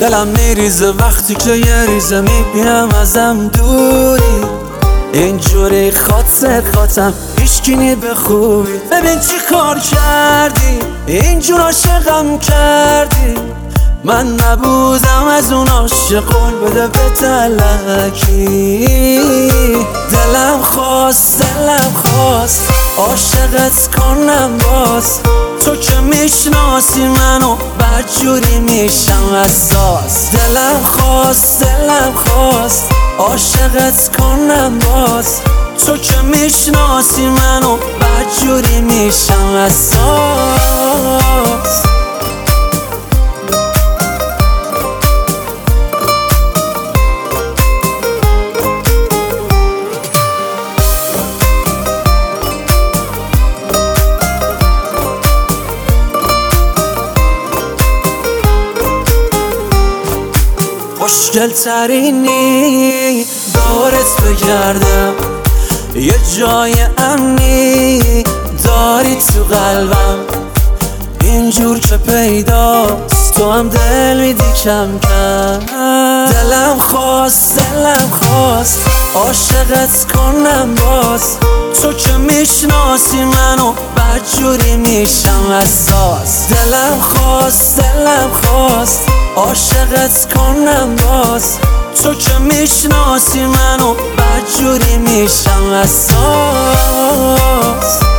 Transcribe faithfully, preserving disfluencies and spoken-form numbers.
دلم میریزه وقتی که یه ریزه میبینم ازم دوری، اینجوری خاطر خاطم هیچکی به خوبی. ببین چی کار کردی، اینجور عاشقم کردی، من نبودم از اون عاشق قول بده به تلکی. دلم خواست دلم خواست عاشقت کنم باز، تو که میشناسی منو بدجوری میشم اساس. دلم خواست دلم خواست عاشقت کنم باز، تو که میشناسی منو بدجوری میشم اساس. خوشگل ترینی دورت بگردم، یه جای امنی داری تو قلبم، اینجور که پیداست تو هم دل میدی کم کم. دلم خواست دلم خواست عاشقت کنم باز، تو که میشناسی منو بدجوری میشم اساس. دلم خواست دلم خواست عاشقت کنم باز، تو که میشناسی منو بدجوری میشم اساس.